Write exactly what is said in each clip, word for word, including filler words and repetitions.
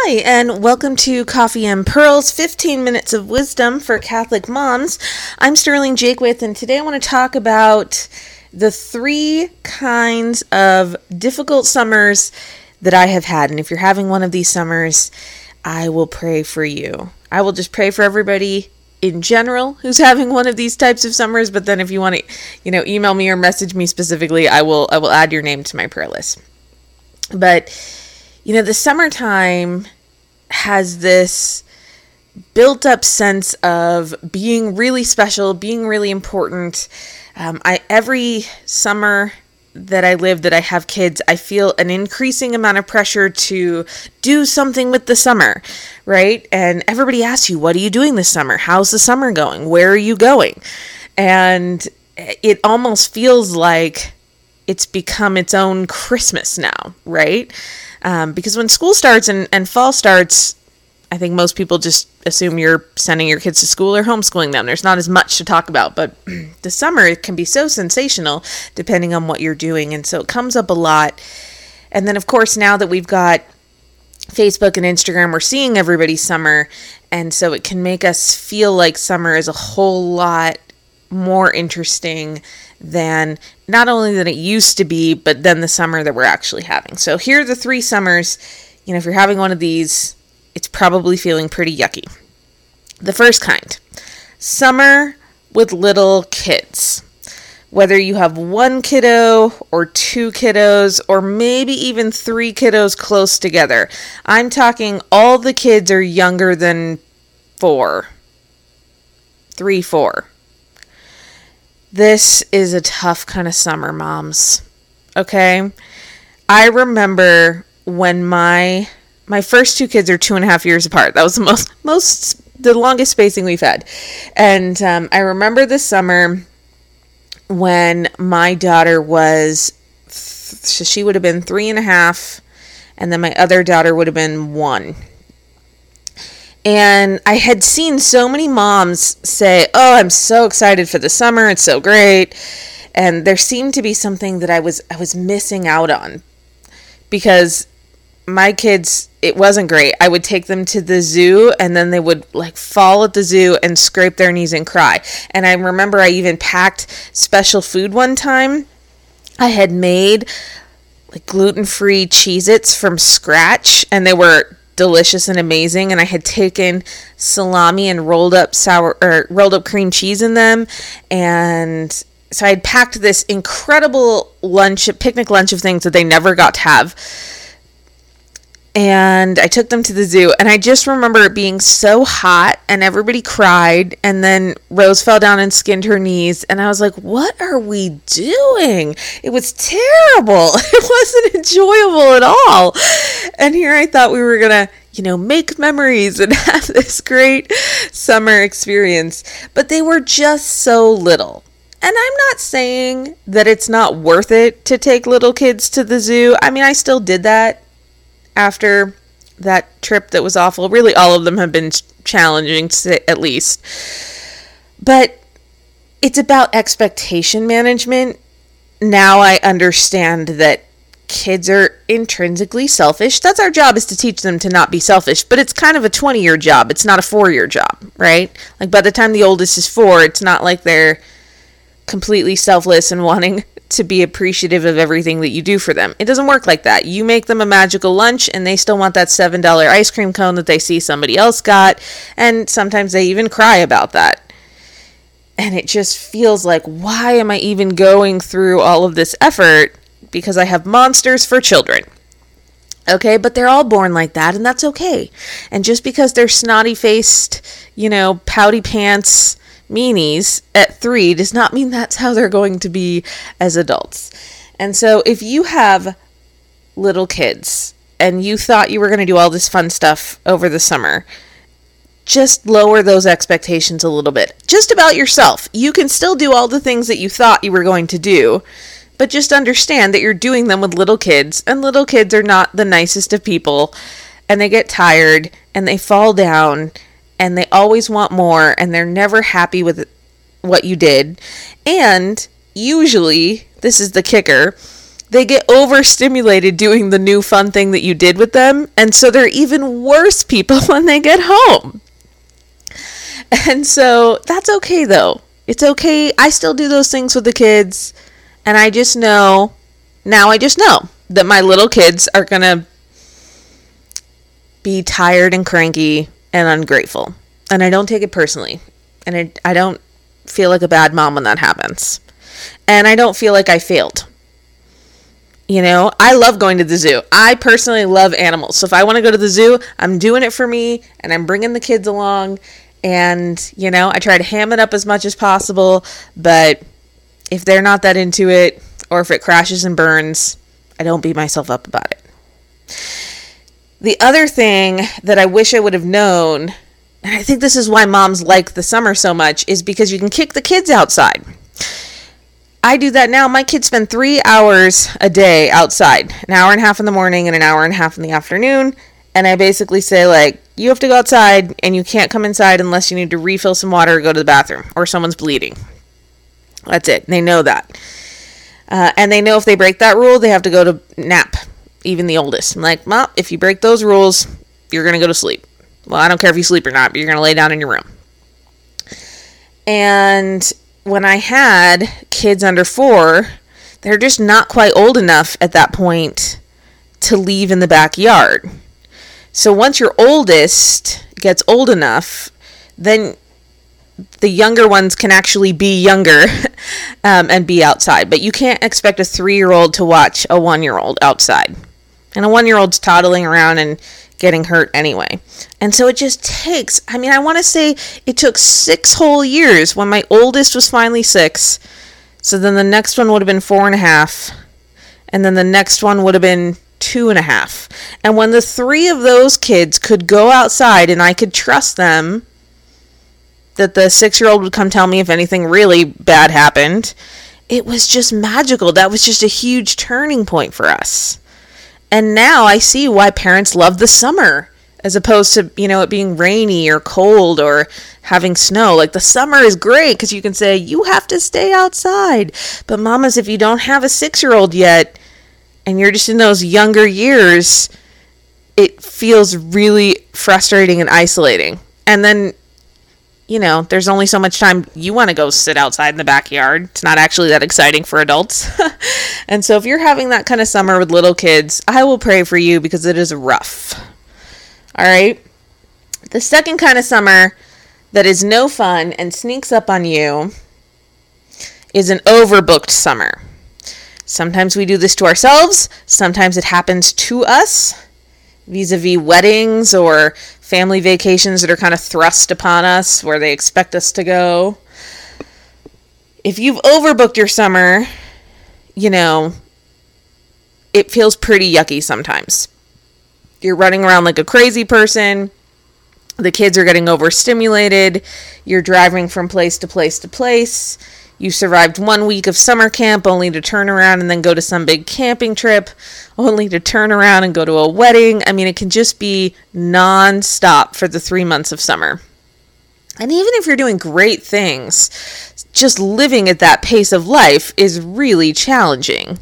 Hi, and welcome to Coffee and Pearls, fifteen minutes of wisdom for Catholic moms. I'm Sterling Jakewith, and today I want to talk about the three kinds of difficult summers that I have had. And if you're having one of these summers, I will pray for you. I will just pray for everybody in general who's having one of these types of summers, but then if you want to, you know, email me or message me specifically, I will I will add your name to my prayer list. But you know, the summertime has this built-up sense of being really special, being really important. Um, I every summer that I live, that I have kids, I feel an increasing amount of pressure to do something with the summer, right? And everybody asks you, what are you doing this summer? How's the summer going? Where are you going? And it almost feels like it's become its own Christmas now, right? Um, because when school starts and, and fall starts, I think most people just assume you're sending your kids to school or homeschooling them. There's not as much to talk about, but the summer, it can be so sensational depending on what you're doing. And so it comes up a lot. And then, of course, now that we've got Facebook and Instagram, we're seeing everybody's summer. And so it can make us feel like summer is a whole lot more interesting than not only than it used to be, but then the summer that we're actually having. So here are the three summers. You know, if you're having one of these, it's probably feeling pretty yucky. The first kind, summer with little kids. Whether you have one kiddo or two kiddos or maybe even three kiddos close together. I'm talking all the kids are younger than four. Three, four. This is a tough kind of summer, moms. Okay? I remember when my my first two kids are two and a half years apart. That was the most, most the longest spacing we've had. And um, I remember this summer when my daughter was, th- she would have been three and a half, and then my other daughter would have been one. And I had seen so many moms say, oh, I'm so excited for the summer. It's so great. And there seemed to be something that I was I was missing out on. Because my kids, it wasn't great. I would take them to the zoo and then they would like fall at the zoo and scrape their knees and cry. And I remember I even packed special food one time. I had made like gluten-free Cheez-Its from scratch, and they were delicious and amazing, and I had taken salami and rolled up sour or rolled up cream cheese in them, and so I had packed this incredible lunch, picnic lunch of things that they never got to have, and I took them to the zoo, and I just remember it being so hot, and everybody cried, and then Rose fell down and skinned her knees, and I was like, what are we doing? It was terrible. It wasn't enjoyable at all. And here I thought we were going to, you know, make memories and have this great summer experience, but they were just so little. And I'm not saying that it's not worth it to take little kids to the zoo. I mean, I still did that after that trip that was awful. Really, all of them have been challenging, to say at least. But it's about expectation management. Now I understand that kids are intrinsically selfish. That's our job, is to teach them to not be selfish. But it's kind of a twenty-year job. It's not a four-year job, right? Like by the time the oldest is four, it's not like they're completely selfless and wanting to be appreciative of everything that you do for them. It doesn't work like that. You make them a magical lunch and they still want that seven dollar ice cream cone that they see somebody else got, and sometimes they even cry about that. And it just feels like, why am I even going through all of this effort? Because I have monsters for children. Okay, but they're all born like that, and that's okay. And just because they're snotty-faced, you know, pouty pants meanies at three does not mean that's how they're going to be as adults. And so if you have little kids and you thought you were going to do all this fun stuff over the summer, just lower those expectations a little bit. Just about yourself. You can still do all the things that you thought you were going to do, but just understand that you're doing them with little kids, and little kids are not the nicest of people, and they get tired and they fall down and they always want more, and they're never happy with what you did. And usually, this is the kicker, they get overstimulated doing the new fun thing that you did with them, and so they're even worse people when they get home. And so that's okay though. It's okay. I still do those things with the kids, and I just know, now I just know that my little kids are going to be tired and cranky and ungrateful. And I don't take it personally. And it, I don't feel like a bad mom when that happens. And I don't feel like I failed. You know, I love going to the zoo. I personally love animals. So if I want to go to the zoo, I'm doing it for me, and I'm bringing the kids along. And, you know, I try to ham it up as much as possible. But if they're not that into it, or if it crashes and burns, I don't beat myself up about it. The other thing that I wish I would have known, and I think this is why moms like the summer so much, is because you can kick the kids outside. I do that now. My kids spend three hours a day outside, an hour and a half in the morning and an hour and a half in the afternoon. And I basically say, like, you have to go outside and you can't come inside unless you need to refill some water or go to the bathroom or someone's bleeding. That's it. They know that. Uh, and they know if they break that rule, they have to go to nap, even the oldest. I'm like, well, if you break those rules, you're going to go to sleep. Well, I don't care if you sleep or not, but you're going to lay down in your room. And when I had kids under four, they're just not quite old enough at that point to leave in the backyard. So once your oldest gets old enough, then the younger ones can actually be younger um, and be outside. But you can't expect a three-year-old to watch a one-year-old outside. And a one-year-old's toddling around and getting hurt anyway. And so it just takes, I mean, I want to say it took six whole years when my oldest was finally six. So then the next one would have been four and a half. And then the next one would have been two and a half. And when the three of those kids could go outside and I could trust them, that the six-year-old would come tell me if anything really bad happened, it was just magical. That was just a huge turning point for us. And now I see why parents love the summer as opposed to, you know, it being rainy or cold or having snow. Like, the summer is great because you can say, you have to stay outside. But mamas, if you don't have a six-year-old yet and you're just in those younger years, it feels really frustrating and isolating. And then, you know, there's only so much time you want to go sit outside in the backyard. It's not actually that exciting for adults. And so if you're having that kind of summer with little kids, I will pray for you because it is rough. All right. The second kind of summer that is no fun and sneaks up on you is an overbooked summer. Sometimes we do this to ourselves. Sometimes it happens to us vis-a-vis weddings or family vacations that are kind of thrust upon us where they expect us to go. If you've overbooked your summer, you know, it feels pretty yucky sometimes. You're running around like a crazy person. The kids are getting overstimulated. You're driving from place to place to place. You survived one week of summer camp only to turn around and then go to some big camping trip, only to turn around and go to a wedding. I mean, it can just be non-stop for the three months of summer. And even if you're doing great things, just living at that pace of life is really challenging.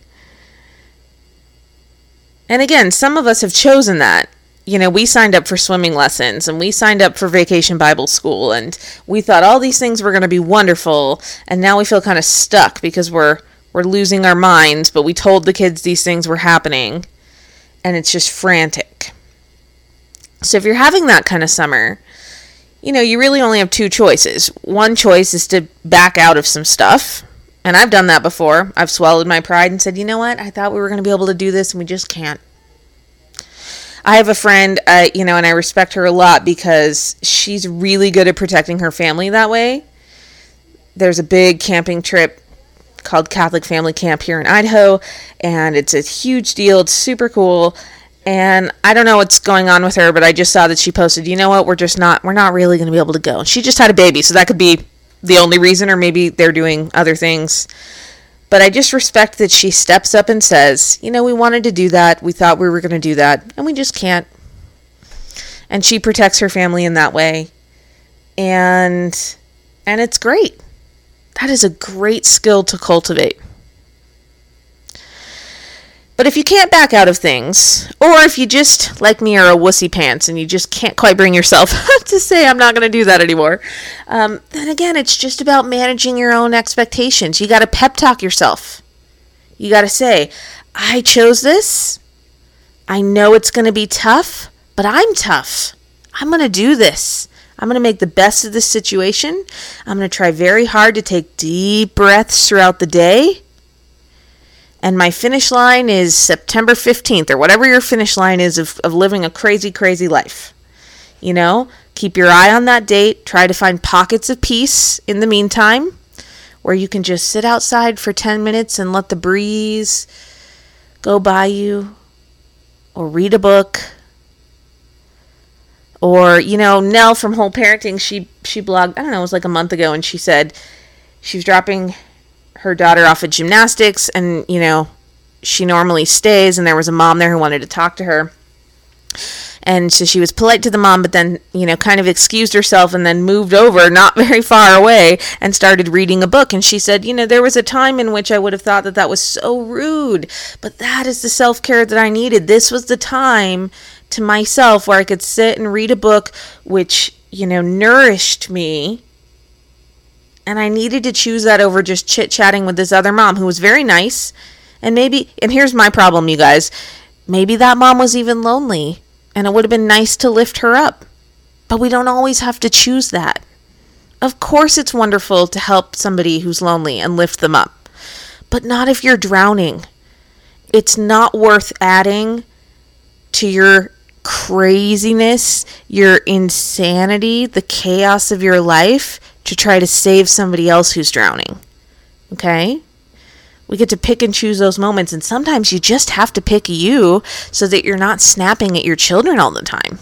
And again, some of us have chosen that. You know, we signed up for swimming lessons and we signed up for Vacation Bible School and we thought all these things were going to be wonderful, and now we feel kind of stuck because we're we're losing our minds, but we told the kids these things were happening and it's just frantic. So if you're having that kind of summer, you know, you really only have two choices. One choice is to back out of some stuff, and I've done that before. I've swallowed my pride and said, you know what, I thought we were going to be able to do this and we just can't. I have a friend, uh, you know, and I respect her a lot because she's really good at protecting her family that way. There's a big camping trip called Catholic Family Camp here in Idaho, and it's a huge deal. It's super cool. And I don't know what's going on with her, but I just saw that she posted, you know what, we're just not, we're not really going to be able to go. And she just had a baby, so that could be the only reason, or maybe they're doing other things. But I just respect that she steps up and says, you know, we wanted to do that. We thought we were going to do that, and we just can't. And she protects her family in that way. And and it's great. That is a great skill to cultivate. But if you can't back out of things, or if you just, like me, are a wussy pants and you just can't quite bring yourself to say, I'm not going to do that anymore, um, then again, it's just about managing your own expectations. You got to pep talk yourself. You got to say, I chose this. I know it's going to be tough, but I'm tough. I'm going to do this. I'm going to make the best of this situation. I'm going to try very hard to take deep breaths throughout the day. And my finish line is September fifteenth, or whatever your finish line is of, of living a crazy, crazy life. You know, keep your eye on that date. Try to find pockets of peace in the meantime, where you can just sit outside for ten minutes and let the breeze go by you, or read a book. Or, you know, Nell from Whole Parenting, she, she blogged, I don't know, it was like a month ago, and she said she was dropping her daughter off at gymnastics, and, you know, she normally stays, and there was a mom there who wanted to talk to her. And so she was polite to the mom, but then, you know, kind of excused herself and then moved over not very far away and started reading a book. And she said, you know, there was a time in which I would have thought that that was so rude, but that is the self-care that I needed. This was the time to myself where I could sit and read a book which, you know, nourished me. And I needed to choose that over just chit-chatting with this other mom who was very nice. And maybe, and here's my problem, you guys, maybe that mom was even lonely. And it would have been nice to lift her up. But we don't always have to choose that. Of course it's wonderful to help somebody who's lonely and lift them up. But not if you're drowning. It's not worth adding to your craziness, your insanity, the chaos of your life to try to save somebody else who's drowning. Okay? We get to pick and choose those moments, and sometimes you just have to pick you so that you're not snapping at your children all the time.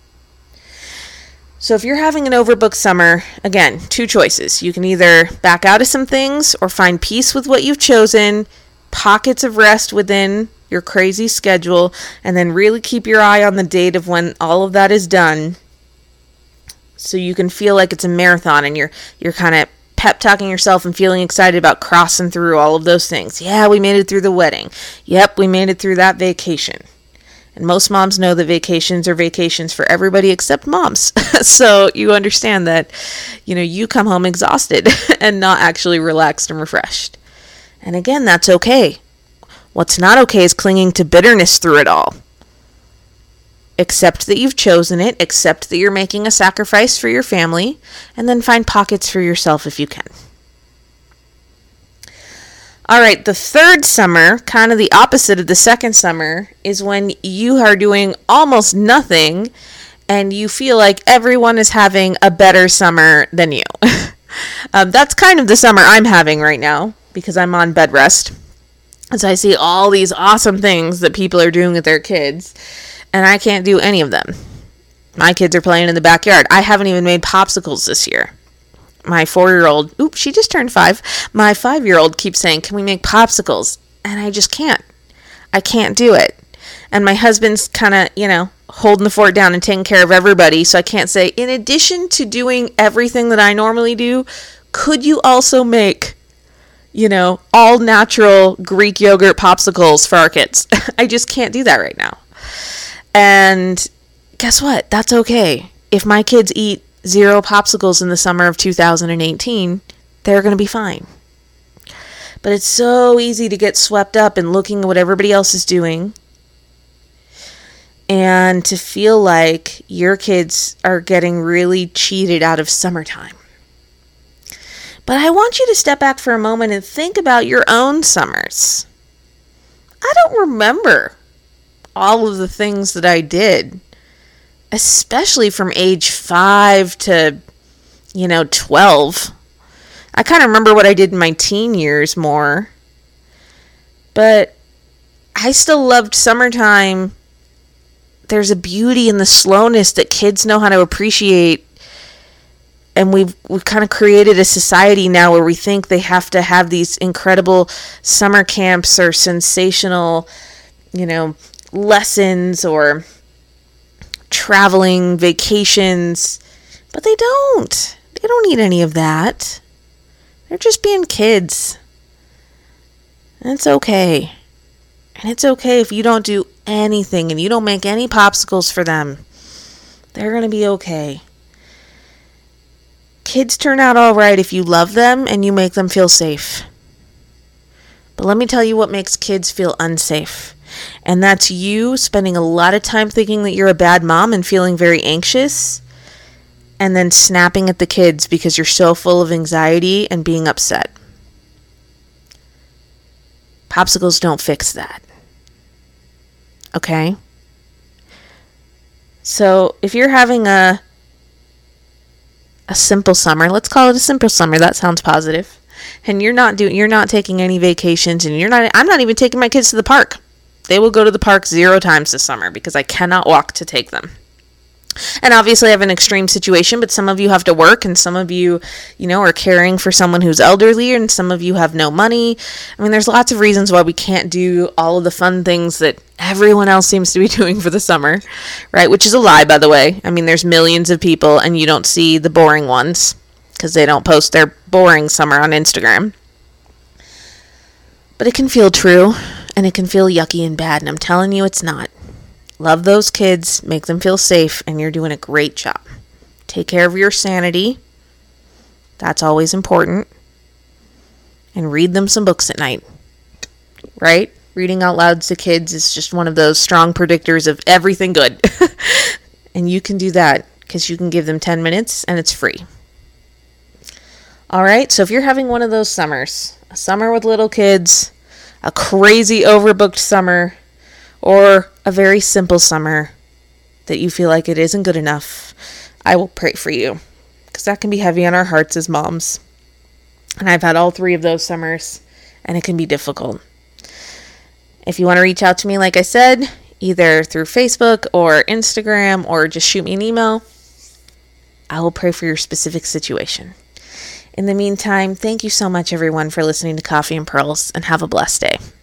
So if you're having an overbooked summer, again, two choices. You can either back out of some things or find peace with what you've chosen, pockets of rest within your crazy schedule, and then really keep your eye on the date of when all of that is done so you can feel like it's a marathon and you're you're kind of pep talking yourself and feeling excited about crossing through all of those things. Yeah, we made it through the wedding. Yep, we made it through that vacation. And most moms know that vacations are vacations for everybody except moms. So you understand that, you know, you come home exhausted and not actually relaxed and refreshed. And again, that's okay. What's not okay is clinging to bitterness through it all. Accept that you've chosen it, accept that you're making a sacrifice for your family, and then find pockets for yourself if you can. All right, the third summer, kind of the opposite of the second summer, is when you are doing almost nothing and you feel like everyone is having a better summer than you. um, that's kind of the summer I'm having right now because I'm on bed rest. As I see all these awesome things that people are doing with their kids, and I can't do any of them. My kids are playing in the backyard. I haven't even made popsicles this year. My four-year-old, oops, she just turned five. My five-year-old keeps saying, can we make popsicles? And I just can't. I can't do it. And my husband's kind of, you know, holding the fort down and taking care of everybody. So I can't say, in addition to doing everything that I normally do, could you also make, you know, all natural Greek yogurt popsicles for our kids? I just can't do that right now. And guess what? That's okay. If my kids eat zero popsicles in the summer of two thousand eighteen, they're going to be fine. But it's so easy to get swept up in looking at what everybody else is doing and to feel like your kids are getting really cheated out of summertime. But I want you to step back for a moment and think about your own summers. I don't remember all of the things that I did, especially from age five to, you know, twelve. I kind of remember what I did in my teen years more, but I still loved summertime. There's a beauty in the slowness that kids know how to appreciate. And we've we've kind of created a society now where we think they have to have these incredible summer camps or sensational, you know, lessons or traveling vacations. But they don't. They don't need any of that. They're just being kids. And it's okay. And it's okay if you don't do anything and you don't make any popsicles for them. They're going to be okay. Kids turn out all right if you love them and you make them feel safe. But let me tell you what makes kids feel unsafe. And that's you spending a lot of time thinking that you're a bad mom and feeling very anxious, and then snapping at the kids because you're so full of anxiety and being upset. Popsicles don't fix that. Okay? So if you're having a a simple summer, let's call it a simple summer, that sounds positive, and you're not doing you're not taking any vacations, and you're not I'm not even taking my kids to the park. They will go to the park zero times this summer because I cannot walk to take them. And obviously I have an extreme situation, but some of you have to work, and some of you, you know, are caring for someone who's elderly, and some of you have no money. I mean, there's lots of reasons why we can't do all of the fun things that everyone else seems to be doing for the summer, right? Which is a lie, by the way. I mean, there's millions of people, and you don't see the boring ones because they don't post their boring summer on Instagram. But it can feel true, and it can feel yucky and bad, and I'm telling you it's not. Love those kids, make them feel safe, and you're doing a great job. Take care of your sanity. That's always important. And read them some books at night. Right? Reading out loud to kids is just one of those strong predictors of everything good. And you can do that because you can give them ten minutes and it's free. All right, so if you're having one of those summers, a summer with little kids, a crazy overbooked summer, or a very simple summer that you feel like it isn't good enough, I will pray for you, because that can be heavy on our hearts as moms. And I've had all three of those summers, and it can be difficult. If you want to reach out to me, like I said, either through Facebook or Instagram, or just shoot me an email, I will pray for your specific situation. In the meantime, thank you so much, everyone, for listening to Coffee and Pearls, and have a blessed day.